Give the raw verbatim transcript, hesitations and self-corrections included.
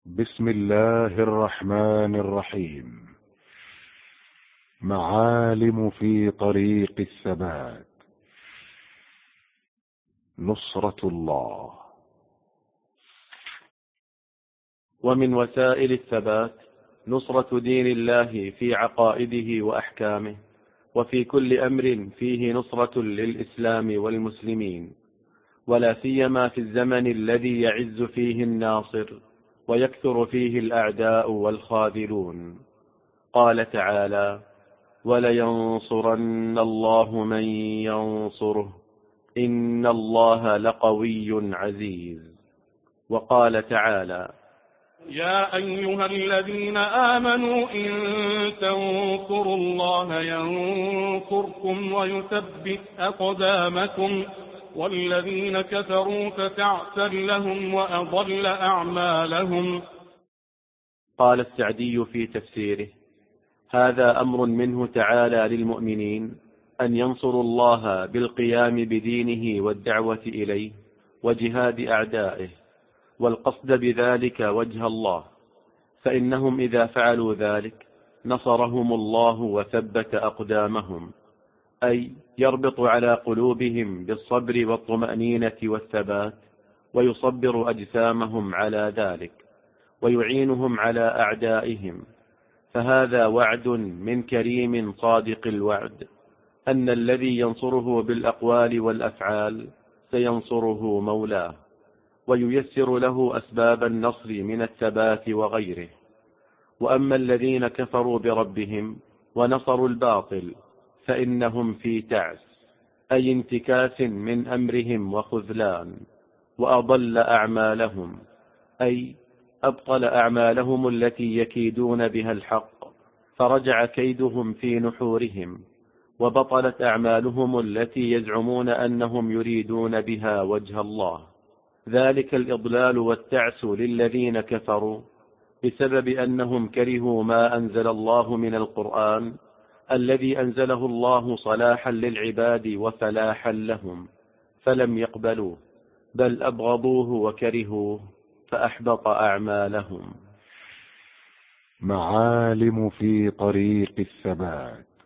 بسم الله الرحمن الرحيم. معالم في طريق الثبات. نصرة الله. ومن وسائل الثبات نصرة دين الله في عقائده وأحكامه، وفي كل أمر فيه نصرة للإسلام والمسلمين، ولا سيما في الزمن الذي يعز فيه الناصر ويكثر فيه الأعداء والخاذلون. قال تعالى: ولينصرن الله من ينصره إن الله لقوي عزيز. وقال تعالى: يا أيها الذين آمنوا إن تنصروا الله ينصركم ويثبت أقدامكم والذين كفروا فتعسا لهم وأضل أعمالهم. قال السعدي في تفسيره: هذا أمر منه تعالى للمؤمنين أن ينصروا الله بالقيام بدينه والدعوة إليه وجهاد أعدائه، والقصد بذلك وجه الله، فإنهم إذا فعلوا ذلك نصرهم الله وثبت أقدامهم، أي يربط على قلوبهم بالصبر والطمأنينة والثبات، ويصبر أجسامهم على ذلك، ويعينهم على أعدائهم. فهذا وعد من كريم صادق الوعد أن الذي ينصره بالأقوال والأفعال سينصره مولاه، وييسر له أسباب النصر من الثبات وغيره. وأما الذين كفروا بربهم ونصروا الباطل فإنهم في تعس، أي انتكاس من أمرهم وخذلان، وأضل أعمالهم، أي أبطل أعمالهم التي يكيدون بها الحق، فرجع كيدهم في نحورهم، وبطلت أعمالهم التي يزعمون أنهم يريدون بها وجه الله. ذلك الإضلال والتعس للذين كفروا بسبب أنهم كرهوا ما أنزل الله من القرآن الذي أنزله الله صلاحا للعباد وفلاحا لهم، فلم يقبلوه، بل أبغضوه وكرهوه فأحبط أعمالهم. معالم في طريق الثبات.